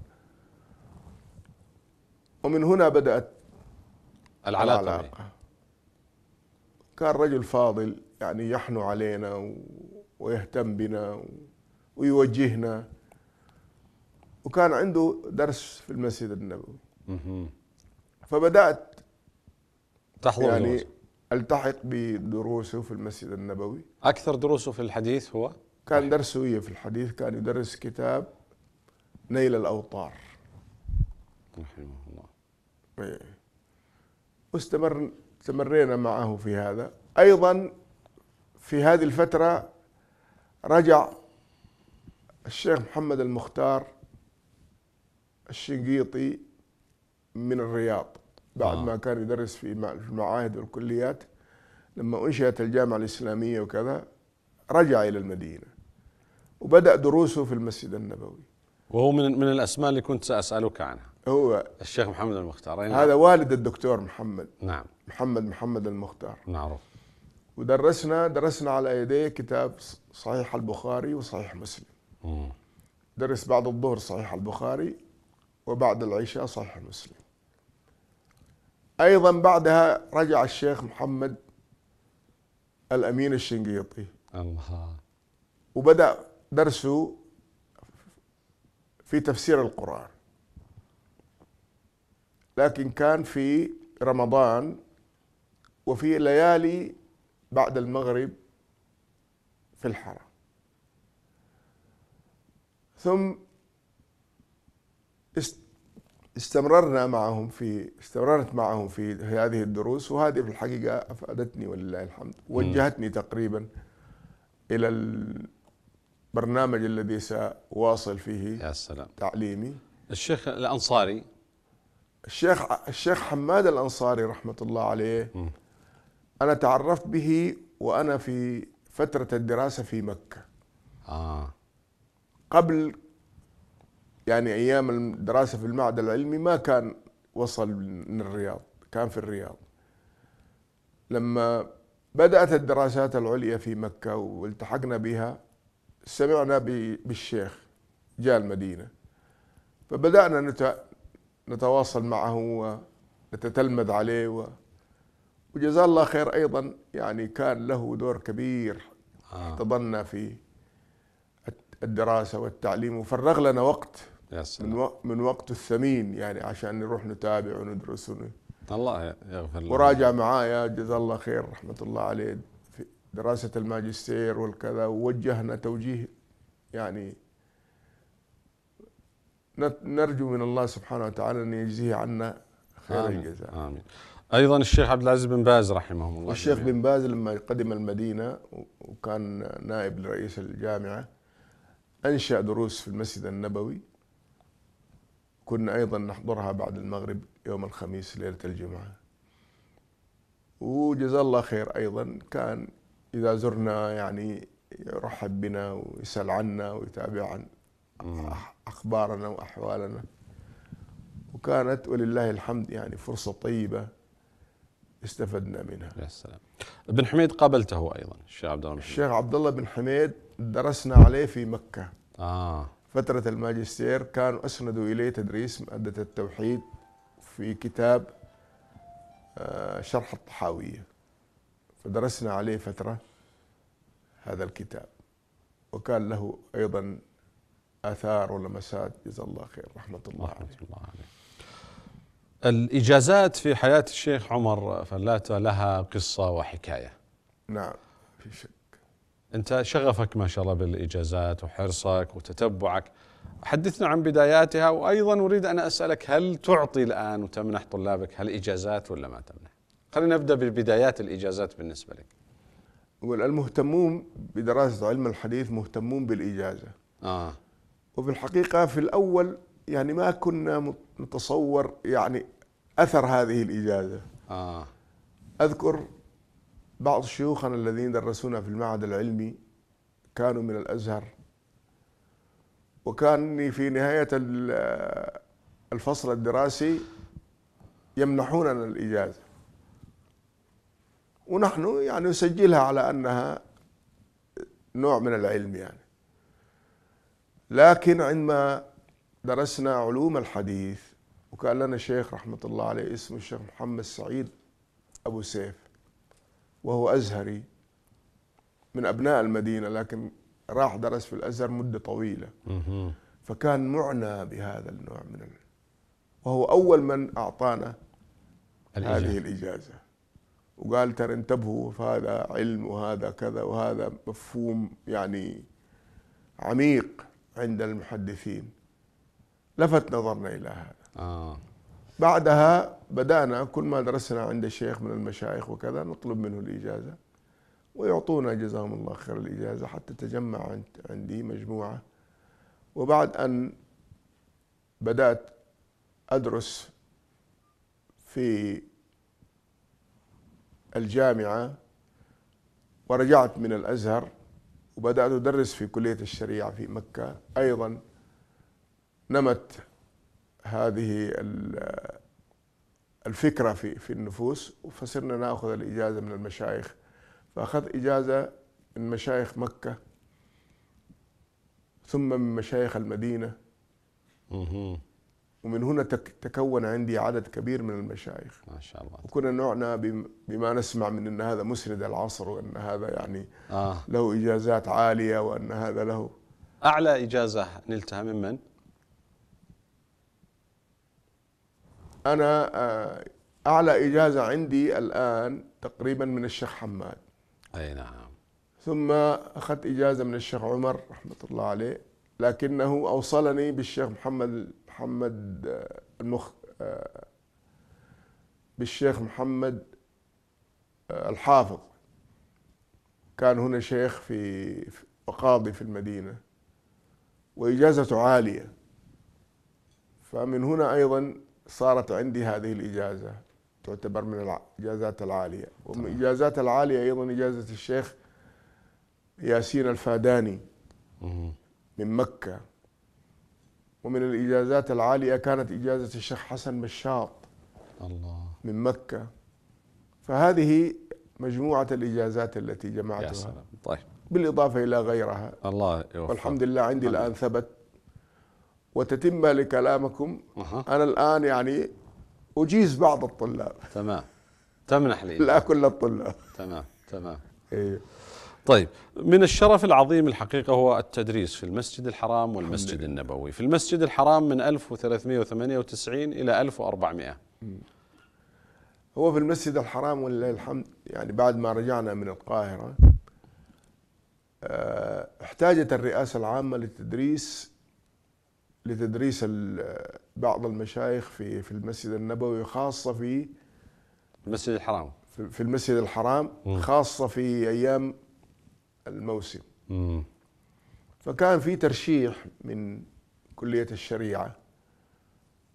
ومن هنا بدأت العلاقة. كان رجل فاضل يعني يحنو علينا ويهتم بنا ويوجهنا، وكان عنده درس في المسجد النبوي. فبدأت تحضر يعني دروس. التحق بدروسه في المسجد النبوي. أكثر دروسه في الحديث هو كان درسه في الحديث، كان يدرس كتاب نيل الأوطار رحمه الله. واستمرينا معه في هذا. أيضا في هذه الفترة رجع الشيخ محمد المختار الشنقيطي من الرياض بعد ما كان يدرس في المعاهد والكليات. لما أنشئت الجامعة الإسلامية وكذا رجع إلى المدينة وبدأ دروسه في المسجد النبوي، وهو من الأسماء اللي كنت سأسألك عنها. هو الشيخ محمد المختار. هذا والد الدكتور محمد. نعم. محمد المختار. معروف. ودرسنا على يديه كتاب صحيح البخاري وصحيح مسلم. درس بعد الظهر صحيح البخاري وبعد العشاء صحيح مسلم. أيضا بعدها رجع الشيخ محمد الأمين الشنقيطي الله، وبدأ درسه في تفسير القرآن، لكن كان في رمضان وفي ليالي بعد المغرب في الحرم. ثم استمررت معهم في هذه الدروس، وهذه في الحقيقة أفادتني ولله الحمد، وجهتني تقريبا إلى البرنامج الذي سأواصل فيه يا سلام تعليمي. الشيخ الأنصاري، الشيخ حماد الأنصاري رحمة الله عليه، أنا تعرفت به وأنا في فترة الدراسة في مكة. قبل يعني أيام الدراسة في المعهد العلمي ما كان وصل من الرياض، كان في الرياض. لما بدأت الدراسات العليا في مكة والتحقنا بها سمعنا بالشيخ جاء المدينة، فبدأنا نتواصل معه ونتتلمذ عليه وجزاه الله خير. أيضا يعني كان له دور كبير احتضننا في الدراسة والتعليم وفرغ لنا وقت من وقته الثمين يعني عشان نروح نتابع وندرس. الله يغفر له. وراجع معايا جزاه الله خير رحمة الله عليه في دراسة الماجستير والكذا، ووجهنا توجيه يعني نرجو من الله سبحانه وتعالى أن يجزيه عنا خير الجزاء. آمين. أيضا الشيخ عبد العزيز بن باز رحمه الله. الشيخ بن باز لما قدم المدينة وكان نائب لرئيس الجامعة أنشأ دروس في المسجد النبوي كنا أيضا نحضرها بعد المغرب يوم الخميس ليلة الجمعة. وجزاه الله خير أيضا، كان إذا زرنا يعني يرحب بنا ويسأل عنا ويتابع عن أخبارنا وأحوالنا، وكانت ولله الحمد يعني فرصة طيبة استفدنا منها. يا سلام. ابن حميد قابلته أيضا الشيخ عبد الله بن حميد. الشيخ عبد الله بن حميد درسنا عليه في مكة. فترة الماجستير كانوا أسندوا إليه تدريس مادة التوحيد في كتاب شرح الطحاوية، فدرسنا عليه فترة هذا الكتاب، وكان له أيضا آثار ولمسات جزا الله خير رحمة الله عليه. الإجازات في حياة الشيخ عمر فلاتة لها قصة وحكاية. نعم في شك. أنت شغفك ما شاء الله بالإجازات وحرصك وتتبعك، حدثنا عن بداياتها. وأيضا أريد أن أسألك، هل تعطي الآن وتمنح طلابك هل إجازات ولا ما تمنح؟ خلينا نبدأ ببدايات الإجازات بالنسبة لك. والمهتمون بدراسة علم الحديث مهتمون بالإجازة. وفي الحقيقة في الأول يعني ما كنا نتصور يعني أثر هذه الإجازة. أذكر بعض شيوخنا الذين درسونا في المعهد العلمي كانوا من الأزهر، وكان في نهاية الفصل الدراسي يمنحوننا الإجازة، ونحن يعني نسجلها على أنها نوع من العلم يعني. لكن عندما درسنا علوم الحديث وكان لنا شيخ رحمة الله عليه اسمه الشيخ محمد سعيد أبو سيف، وهو أزهري من أبناء المدينة، لكن راح درس في الأزهر مدة طويلة، فكان معنى بهذا النوع من وهو أول من أعطانا هذه الإجازة، وقال ترى انتبهوا، فهذا علم وهذا كذا وهذا مفهوم يعني عميق عند المحدثين. لفت نظرنا إلى هذا. بعدها بدأنا كل ما درسنا عند الشيخ من المشايخ وكذا نطلب منه الإجازة، ويعطونا جزاهم الله خير الإجازة، حتى تجمع عندي مجموعة. وبعد أن بدأت أدرس في الجامعة ورجعت من الأزهر وبدأت أدرس في كلية الشريعة في مكة، أيضا نمت هذه الفكرة في النفوس، فصرنا نأخذ الإجازة من المشايخ. فأخذ إجازة من مشايخ مكة، ثم من مشايخ المدينة، ومن هنا تكون عندي عدد كبير من المشايخ ما شاء الله. وكنا نعنى بما نسمع من أن هذا مسند العصر، وأن هذا يعني له إجازات عالية، وأن هذا له. أعلى إجازة نلتها ممن؟ أنا أعلى إجازة عندي الآن تقريبا من الشيخ حماد. أي نعم. ثم أخذت إجازة من الشيخ عمر رحمة الله عليه، لكنه أوصلني بالشيخ بالشيخ محمد الحافظ، كان هنا شيخ وقاضي في المدينة، وإجازته عالية، فمن هنا أيضا صارت عندي هذه الإجازة، تعتبر من الإجازات العالية. ومن الإجازات العالية أيضا إجازة الشيخ ياسين الفاداني من مكة. ومن الإجازات العالية كانت إجازة الشيخ حسن بشاط من مكة. فهذه مجموعة الإجازات التي جمعتها. يا سلام. طيب. بالإضافة إلى غيرها. الله يوفقك. والحمد لله عندي الآن ثبت. وتتم لكلامكم، أنا الآن يعني أجيز بعض الطلاب. تمام. تمنح لي. لا كل الطلاب. تمام. إيه. طيب، من الشرف العظيم الحقيقة هو التدريس في المسجد الحرام والمسجد النبوي. في المسجد الحرام من 1398 إلى 1400. هو في المسجد الحرام ولله الحمد يعني بعد ما رجعنا من القاهرة احتاجت الرئاسة العامة لتدريس بعض المشايخ في المسجد النبوي، خاصة في المسجد الحرام. في المسجد الحرام خاصة في أيام الموسم. فكان في ترشيح من كلية الشريعة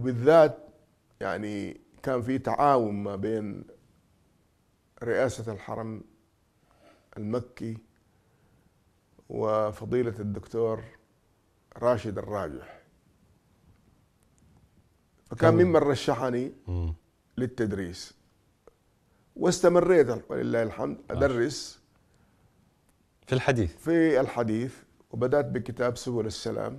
وبالذات يعني كان في تعاون ما بين رئاسة الحرم المكي وفضيلة الدكتور راشد الراجح، فكان ممن رشحني للتدريس، واستمريت ولله الحمد أدرس في الحديث وبدأت بكتاب سبل السلام،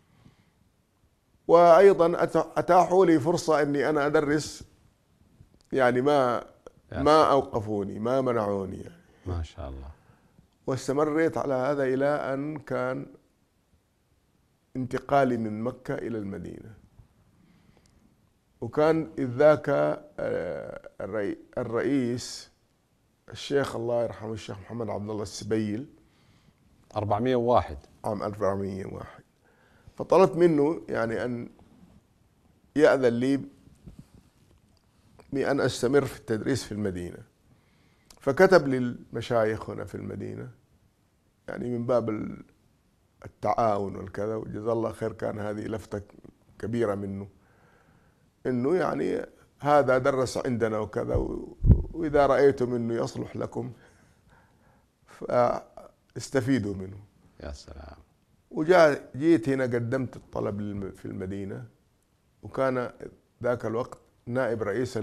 وأيضا أتاحوا لي فرصة أني أنا أدرس، يعني ما أوقفوني، ما منعوني يعني. ما شاء الله. واستمريت على هذا إلى أن كان انتقالي من مكة إلى المدينة، وكان إذ ذاك الرئيس الشيخ الله يرحمه الشيخ محمد عبد الله السبيل 401 عام 1401، فطلبت منه يعني أن يأذن لي بأن أستمر في التدريس في المدينة، فكتب للمشايخ هنا في المدينة يعني من باب التعاون والكذا، وجزاه الله خير، كان هذه لفتة كبيرة منه، إنه يعني هذا درس عندنا وكذا، وإذا رأيتم إنه يصلح لكم فاستفيدوا منه. يا سلام. جيت هنا قدمت الطلب في المدينة، وكان ذاك الوقت نائب رئيس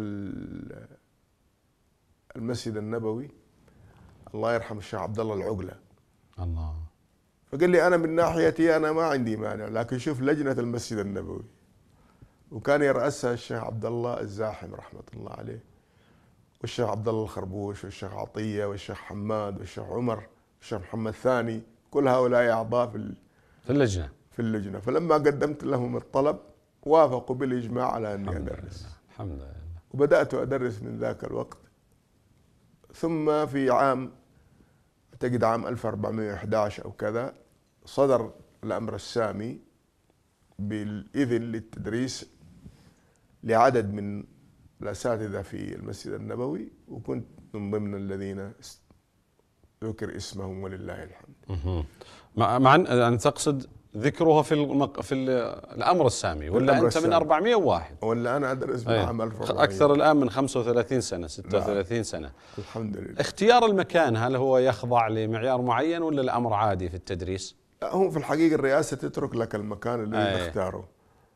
المسجد النبوي الله يرحم الشيخ عبد الله العقلة. الله. فقال لي أنا من ناحيتي أنا ما عندي مانع، لكن شوف لجنة المسجد النبوي، وكان يرأسها الشيخ عبد الله الزاحم رحمة الله عليه، والشيخ عبد الله الخربوش، والشيخ عطية، والشيخ حماد، والشيخ عمر، والشيخ محمد ثاني، كل هؤلاء أعضاء في اللجنة. فلما قدمت لهم الطلب وافقوا بالإجماع على أني أدرس. الحمد لله. وبدأت أدرس من ذاك الوقت، ثم في أعتقد عام 1411 أو كذا صدر الأمر السامي بالإذن للتدريس لعدد من الأساتذة في المسجد النبوي، وكنت من ضمن الذين ذكر اسمهم ولله الحمد. مع أن تقصد ذكرها في الأمر السامي، ولا أنت من 401؟ ولا أنا أدرس من عام 1400 أكثر الآن من 35 سنة 36 سنة. الحمد لله. اختيار المكان هل هو يخضع لمعيار معين ولا الأمر عادي في التدريس؟ هو في الحقيقة الرئاسة تترك لك المكان الذي تختاره،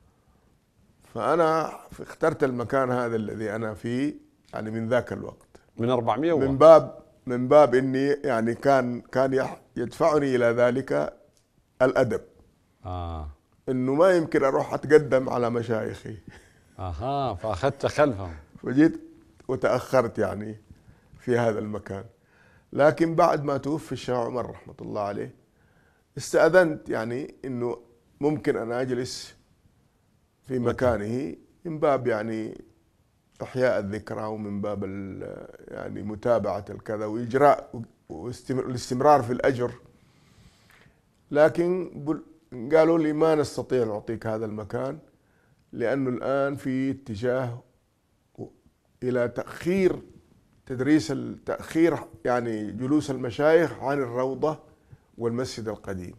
فأنا اخترت المكان هذا الذي أنا فيه يعني من ذاك الوقت، من 400 من باب إني يعني كان يدفعني إلى ذلك الأدب. إنه ما يمكن أروح أتقدم على مشايخي. فأخذت خلفهم. فجيت وتأخرت يعني في هذا المكان، لكن بعد ما توفي الشيخ عمر رحمة الله عليه استأذنت يعني إنه ممكن أنا أجلس في مكانه من باب يعني إحياء الذكرى، ومن باب يعني متابعة الكذا وإجراء والاستمرار في الأجر. لكن قالوا لي ما نستطيع نعطيك هذا المكان، لأنه الآن في اتجاه إلى تأخير تأخير يعني جلوس المشايخ عن الروضة والمسجد القديم.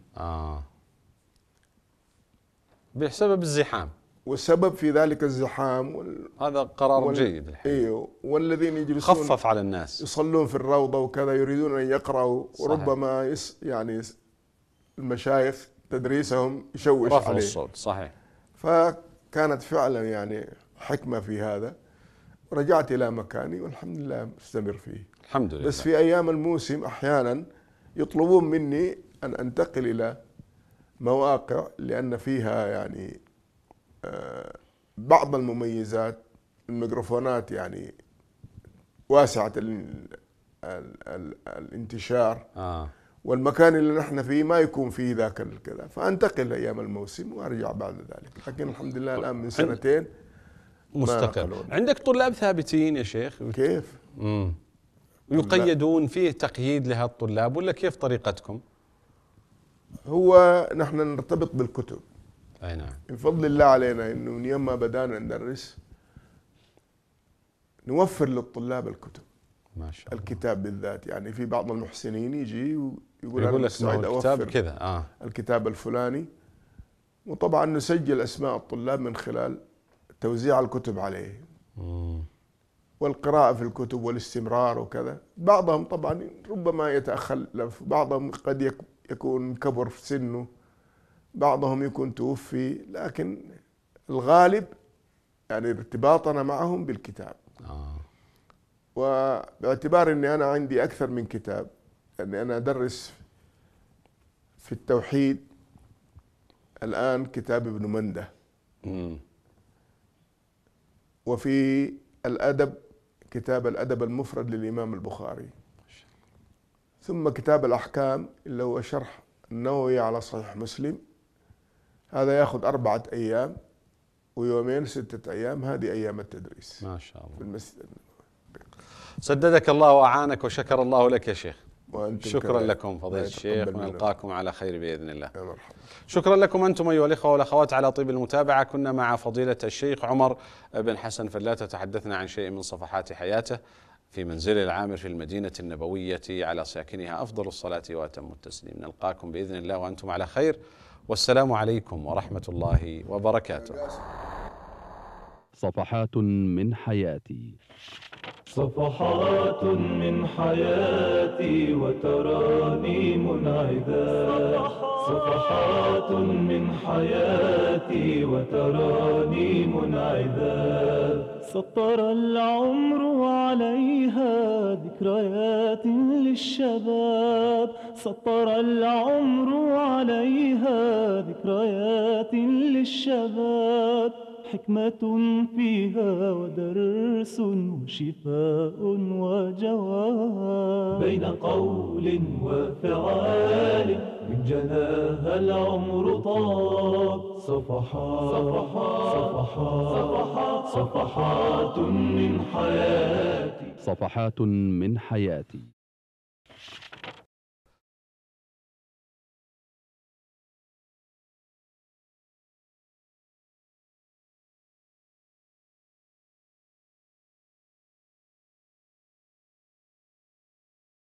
بسبب الزحام. والسبب في ذلك الزحام هذا قرار جيد الحقيقة. ايوه، والذين يجلسون خفف على الناس، يصلون في الروضة وكذا، يريدون أن يقرأوا. صحيح. وربما يعني المشايخ تدريسهم يشوش رفع عليه الصوت. صحيح. فكانت فعلا يعني حكمة في هذا، ورجعت إلى مكاني والحمد لله مستمر فيه. الحمد لله. بس في أيام الموسم أحيانا يطلبون مني أن أنتقل إلى مواقع، لأن فيها يعني بعض المميزات، الميكروفونات يعني واسعة الانتشار، والمكان اللي نحن فيه ما يكون فيه ذاك الكذا، فأنتقل أيام الموسم وأرجع بعد ذلك. لكن الحمد لله الآن من سنتين مستقر. عندك طلاب ثابتين يا شيخ؟ كيف؟ يقيدون فيه تقييد لهالطلاب ولا كيف طريقتكم؟ هو نحن نرتبط بالكتب. أي نعم. من فضل الله علينا إنه من يوم ما بدأنا ندرس نوفر للطلاب الكتب. ما شاء الله. الكتاب بالذات، يعني في بعض المحسنين يجي ويقول يقول أنا لك سعيد أوفر كذا الكتاب الفلاني، وطبعا نسجل أسماء الطلاب من خلال توزيع الكتب عليه والقراءة في الكتب والاستمرار وكذا. بعضهم طبعا ربما يتأخلف، بعضهم قد يكون كبر في سنه، بعضهم يكون توفي، لكن الغالب يعني ارتباطنا معهم بالكتاب. وباعتبار أني أنا عندي أكثر من كتاب، أني أنا أدرس في التوحيد الآن كتاب ابن منده، وفي الأدب كتاب الأدب المفرد للإمام البخاري، ثم كتاب الأحكام اللي هو شرح النووي على صحيح مسلم، هذا يأخذ 4 أيام، ويومين 6 أيام، هذه أيام التدريس ما شاء الله في المسجد. سددك الله وأعانك وشكر الله لك يا شيخ. شكرا كذلك. لكم فضيلة الشيخ، ونلقاكم على خير بإذن الله. يا مرحبا. شكرا لكم أنتم أيها الإخوة والأخوات على طيب المتابعة. كنا مع فضيلة الشيخ عمر بن حسن فلاتة، تحدثنا عن شيء من صفحات حياته في منزله العامر في المدينة النبوية على ساكنها أفضل الصلاة وأتم التسليم. نلقاكم بإذن الله وأنتم على خير، والسلام عليكم ورحمة الله وبركاته. صفحات من حياتي. صفحات من حياتي وترانيم عذاب. صفحات من حياتي وترانيم عذاب. سطر العمر عليها ذكريات للشباب. سطر العمر عليها ذكريات للشباب. حكمة فيها ودرس وشفاء وجواب. بين قول وفعال من جناها العمر طاب. صفحات من حياتي. صفحات من حياتي.